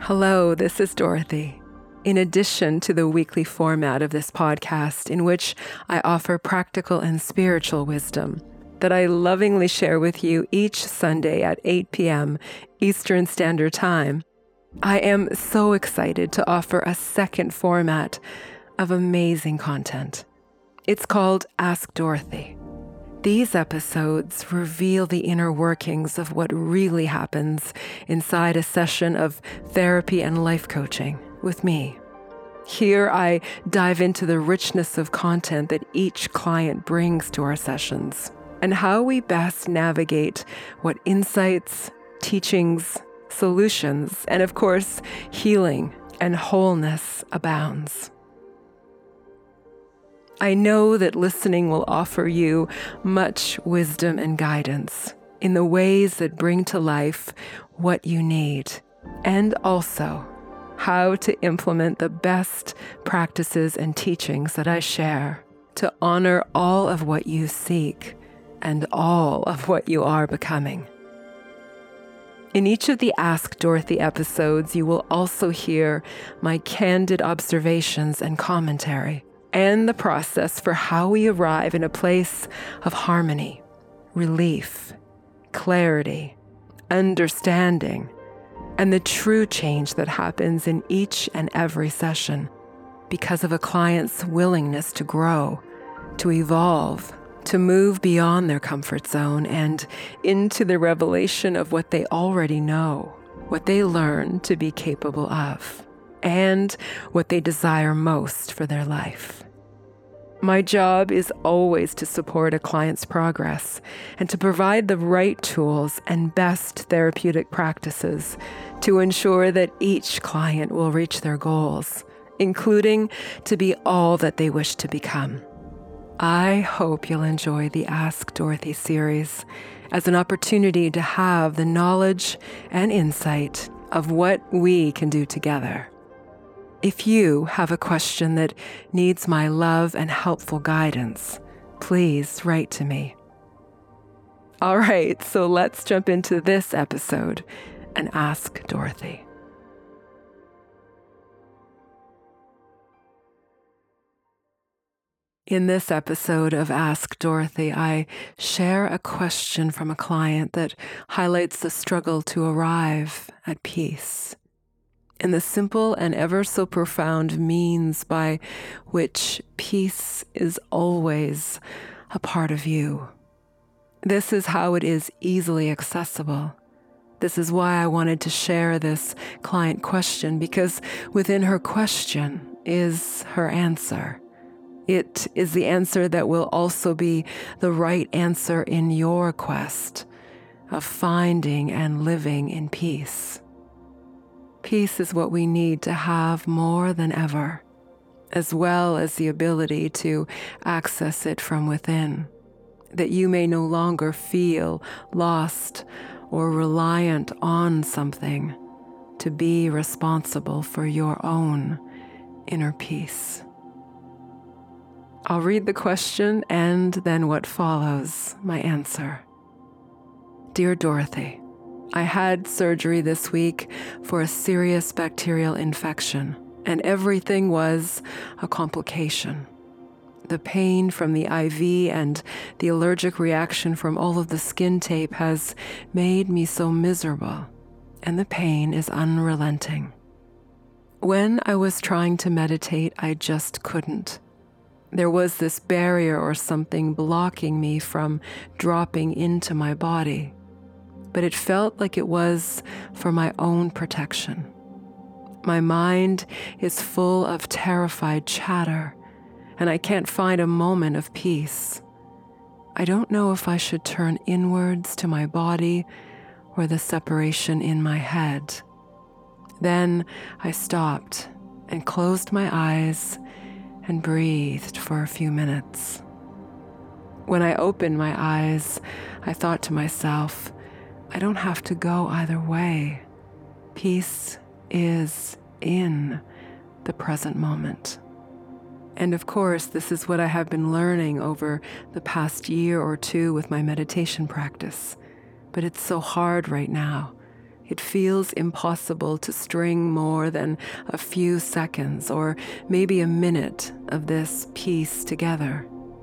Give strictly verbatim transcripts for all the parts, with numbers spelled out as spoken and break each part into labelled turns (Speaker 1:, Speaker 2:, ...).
Speaker 1: Hello, this is Dorothy. In addition to the weekly format of this podcast, in which I offer practical and spiritual wisdom that I lovingly share with you each Sunday at eight p.m. Eastern Standard Time, I am so excited to offer a second format of amazing content. It's called Ask Dorothy. These episodes reveal the inner workings of what really happens inside a session of therapy and life coaching with me. Here I dive into the richness of content that each client brings to our sessions and how we best navigate what insights, teachings, solutions, and of course, healing and wholeness abounds. I know that listening will offer you much wisdom and guidance in the ways that bring to life what you need, and also how to implement the best practices and teachings that I share to honor all of what you seek and all of what you are becoming. In each of the Ask Dorothy episodes, you will also hear my candid observations and commentary, and the process for how we arrive in a place of harmony, relief, clarity, understanding, and the true change that happens in each and every session because of a client's willingness to grow, to evolve, to move beyond their comfort zone and into the revelation of what they already know, what they learn to be capable of, and what they desire most for their life. My job is always to support a client's progress and to provide the right tools and best therapeutic practices to ensure that each client will reach their goals, including to be all that they wish to become. I hope you'll enjoy the Ask Dorothy series as an opportunity to have the knowledge and insight of what we can do together. If you have a question that needs my love and helpful guidance, please write to me. All right, so let's jump into this episode and Ask Dorothy. In this episode of Ask Dorothy, I share a question from a client that highlights the struggle to arrive at peace and the simple and ever so profound means by which peace is always a part of you. This is how it is easily accessible. This is why I wanted to share this client question, because within her question is her answer. It is the answer that will also be the right answer in your quest of finding and living in peace. Peace is what we need to have more than ever, as well as the ability to access it from within, that you may no longer feel lost or reliant on something to be responsible for your own inner peace. I'll read the question and then what follows, my answer. Dear Dorothy, I had surgery this week for a serious bacterial infection, and everything was a complication. The pain from the I V and the allergic reaction from all of the skin tape has made me so miserable, and the pain is unrelenting. When I was trying to meditate, I just couldn't. There was this barrier or something blocking me from dropping into my body, but it felt like it was for my own protection. My mind is full of terrified chatter, and I can't find a moment of peace. I don't know if I should turn inwards to my body or the separation in my head. Then I stopped and closed my eyes and breathed for a few minutes. When I opened my eyes, I thought to myself, I don't have to go either way. Peace is in the present moment. And of course, this is what I have been learning over the past year or two with my meditation practice. But it's so hard right now. It feels impossible to string more than a few seconds or maybe a minute of this peace together.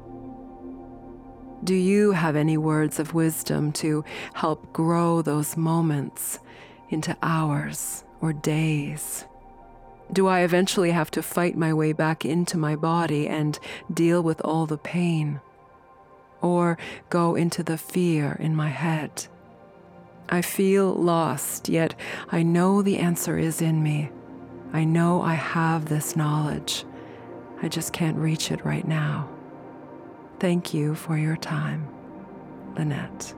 Speaker 1: Do you have any words of wisdom to help grow those moments into hours or days? Do I eventually have to fight my way back into my body and deal with all the pain? Or go into the fear in my head? I feel lost, yet I know the answer is in me. I know I have this knowledge. I just can't reach it right now. Thank you for your time, Lynette.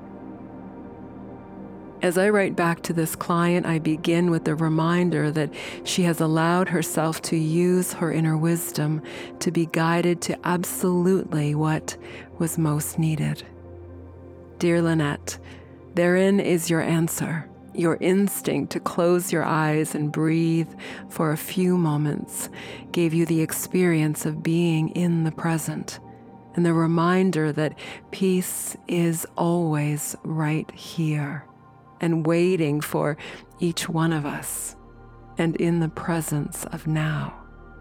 Speaker 1: As I write back to this client, I begin with the reminder that she has allowed herself to use her inner wisdom to be guided to absolutely what was most needed. Dear Lynette, therein is your answer. Your instinct to close your eyes and breathe for a few moments gave you the experience of being in the present, and the reminder that peace is always right here and waiting for each one of us, and in the presence of now.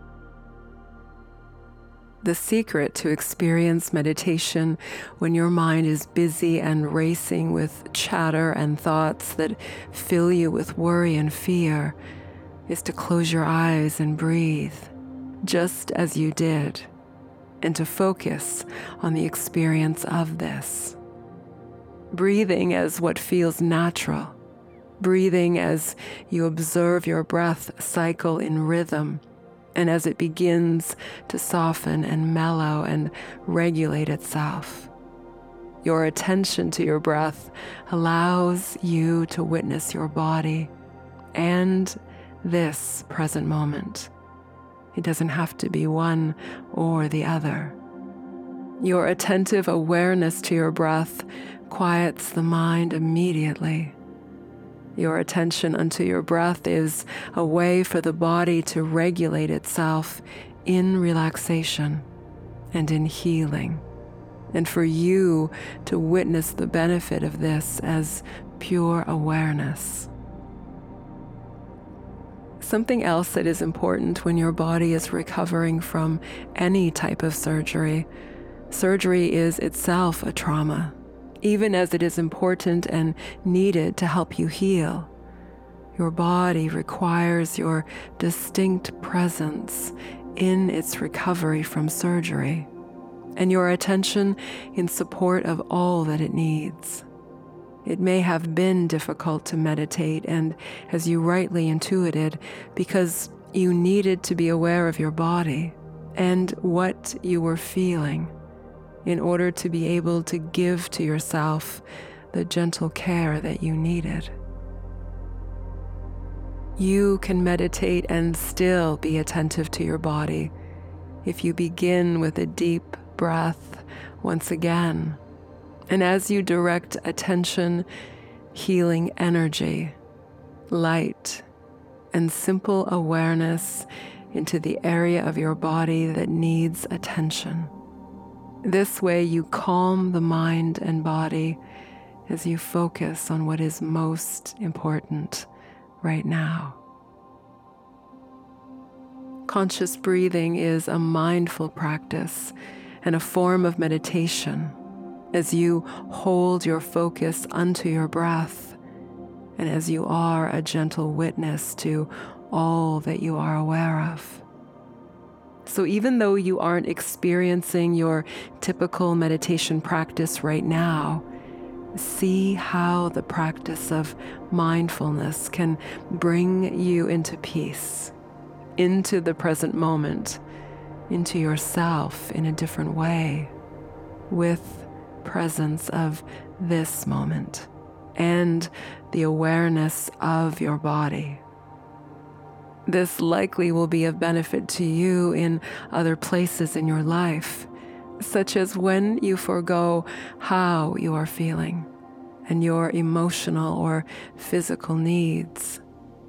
Speaker 1: The secret to experience meditation when your mind is busy and racing with chatter and thoughts that fill you with worry and fear is to close your eyes and breathe, just as you did, and to focus on the experience of this. Breathing as what feels natural, breathing as you observe your breath cycle in rhythm, and as it begins to soften and mellow and regulate itself. Your attention to your breath allows you to witness your body and this present moment. It doesn't have to be one or the other. Your attentive awareness to your breath quiets the mind immediately. Your attention unto your breath is a way for the body to regulate itself in relaxation and in healing, and for you to witness the benefit of this as pure awareness. Something else that is important when your body is recovering from any type of surgery. Surgery is itself a trauma, even as it is important and needed to help you heal. Your body requires your distinct presence in its recovery from surgery, and your attention in support of all that it needs. It may have been difficult to meditate, and as you rightly intuited, because you needed to be aware of your body and what you were feeling, in order to be able to give to yourself the gentle care that you needed. You can meditate and still be attentive to your body if you begin with a deep breath once again, and as you direct attention, healing energy, light, and simple awareness into the area of your body that needs attention. This way you calm the mind and body as you focus on what is most important right now. Conscious breathing is a mindful practice and a form of meditation as you hold your focus unto your breath and as you are a gentle witness to all that you are aware of. So even though you aren't experiencing your typical meditation practice right now, see how the practice of mindfulness can bring you into peace, into the present moment, into yourself in a different way, with presence of this moment and the awareness of your body. This likely will be of benefit to you in other places in your life, such as when you forego how you are feeling and your emotional or physical needs.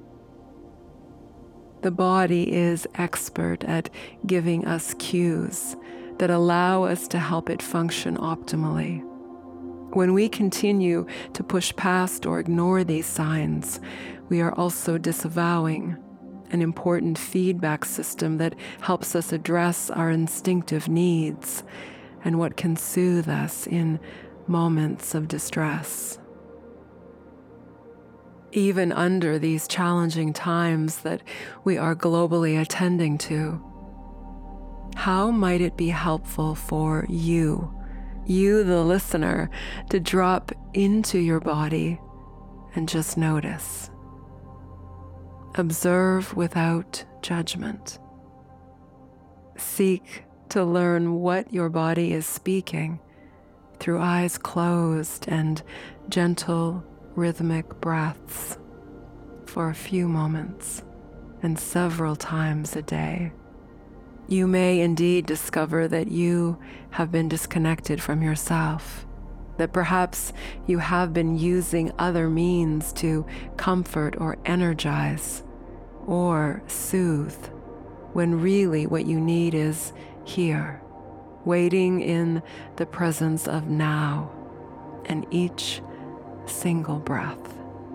Speaker 1: The body is expert at giving us cues that allow us to help it function optimally. When we continue to push past or ignore these signs, we are also disavowing an important feedback system that helps us address our instinctive needs and what can soothe us in moments of distress. Even under these challenging times that we are globally attending to, how might it be helpful for you, you the listener, to drop into your body and just notice? Observe without judgment. Seek to learn what your body is speaking through eyes closed and gentle, rhythmic breaths for a few moments and several times a day. You may indeed discover that you have been disconnected from yourself, that perhaps you have been using other means to comfort or energize or soothe, when really what you need is here, waiting in the presence of now and each single breath.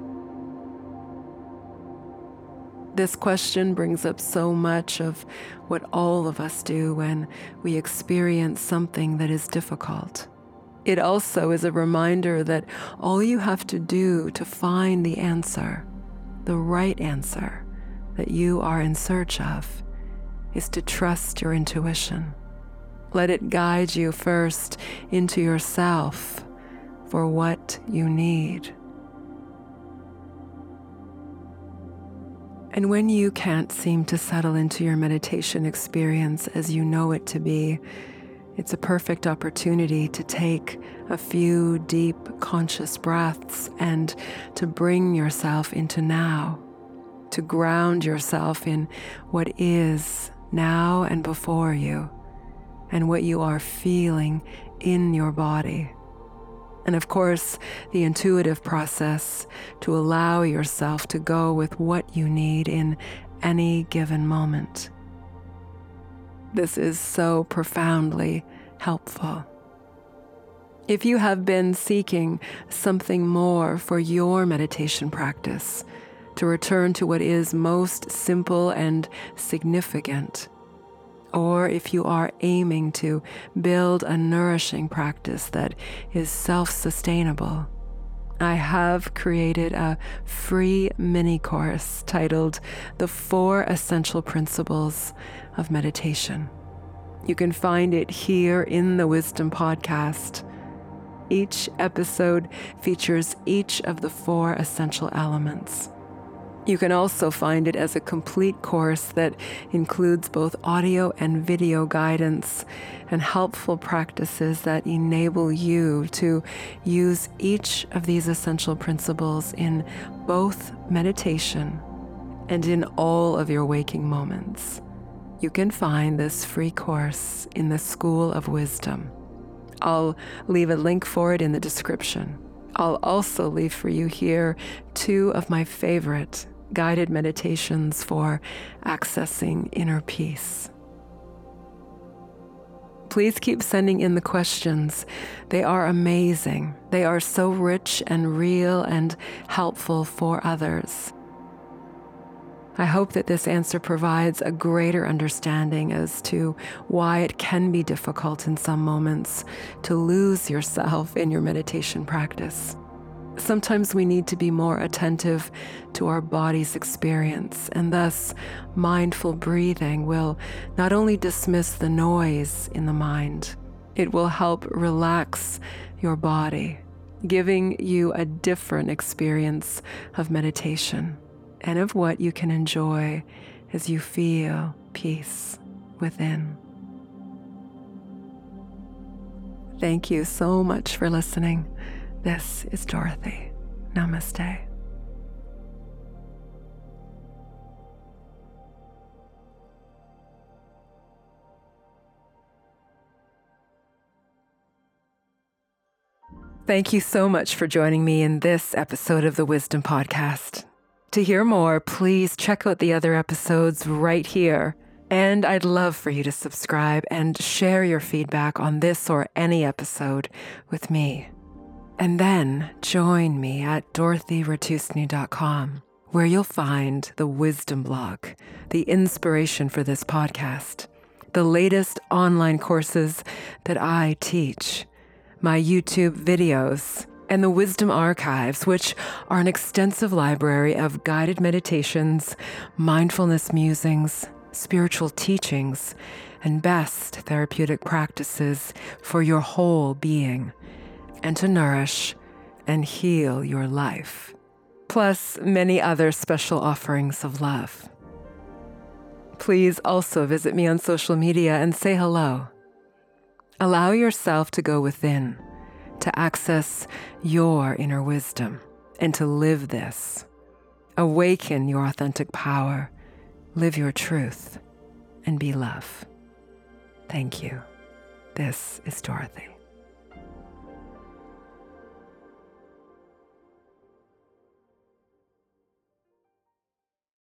Speaker 1: This question brings up so much of what all of us do when we experience something that is difficult. It also is a reminder that all you have to do to find the answer, the right answer that you are in search of, is to trust your intuition. Let it guide you first into yourself for what you need. And when you can't seem to settle into your meditation experience as you know it to be, it's a perfect opportunity to take a few deep, conscious breaths and to bring yourself into now, to ground yourself in what is now and before you, and what you are feeling in your body. And of course, the intuitive process to allow yourself to go with what you need in any given moment. This is so profoundly helpful. If you have been seeking something more for your meditation practice, to return to what is most simple and significant, or if you are aiming to build a nourishing practice that is self-sustainable, I have created a free mini course titled The Four Essential Principles of Meditation. You can find it here in the Wisdom Podcast. Each episode features each of the four essential elements. You can also find it as a complete course that includes both audio and video guidance and helpful practices that enable you to use each of these essential principles in both meditation and in all of your waking moments. You can find this free course in the School of Wisdom. I'll leave a link for it in the description. I'll also leave for you here two of my favorite guided meditations for accessing inner peace. Please keep sending in the questions. They are amazing. They are so rich and real and helpful for others. I hope that this answer provides a greater understanding as to why it can be difficult in some moments to lose yourself in your meditation practice. Sometimes we need to be more attentive to our body's experience, and thus mindful breathing will not only dismiss the noise in the mind, it will help relax your body, giving you a different experience of meditation and of what you can enjoy as you feel peace within. Thank you so much for listening. This is Dorothy. Namaste. Thank you so much for joining me in this episode of the Wisdom Podcast. To hear more, please check out the other episodes right here. And I'd love for you to subscribe and share your feedback on this or any episode with me. And then join me at dorothy ratusny dot com, where you'll find the wisdom blog, the inspiration for this podcast, the latest online courses that I teach, my YouTube videos, and the Wisdom Archives, which are an extensive library of guided meditations, mindfulness musings, spiritual teachings, and best therapeutic practices for your whole being and to nourish and heal your life, plus many other special offerings of love. Please also visit me on social media and say hello. Allow yourself to go within, to access your inner wisdom, and to live this. Awaken your authentic power, live your truth, and be love. Thank you. This is Dorothy.